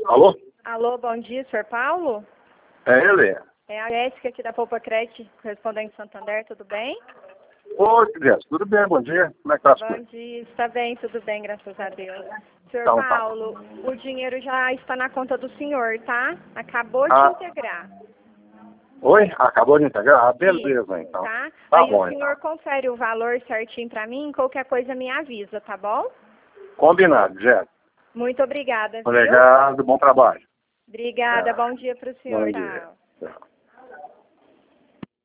Alô? Alô, bom dia, senhor Paulo? É ele? É a Jéssica aqui da Poupa Crédito, correspondente Santander, tudo bem? Oi, Jéssica, tudo bem? Bom dia. Como é que tá as Bom coisas? dia, está bem, tudo bem, graças a Deus. Senhor Então, tá. Paulo, o dinheiro já está na conta do senhor, tá? Acabou de Ah, integrar. oi? Acabou de integrar? Ah, beleza, Isso, então. tá? Tá Aí o bom, senhor então. confere o valor certinho para mim, qualquer coisa me avisa, tá bom? Combinado, Jéssica. Muito obrigada, viu? Obrigado, bom trabalho. Obrigada, É, bom dia para o senhor, bom dia. tá? Tchau.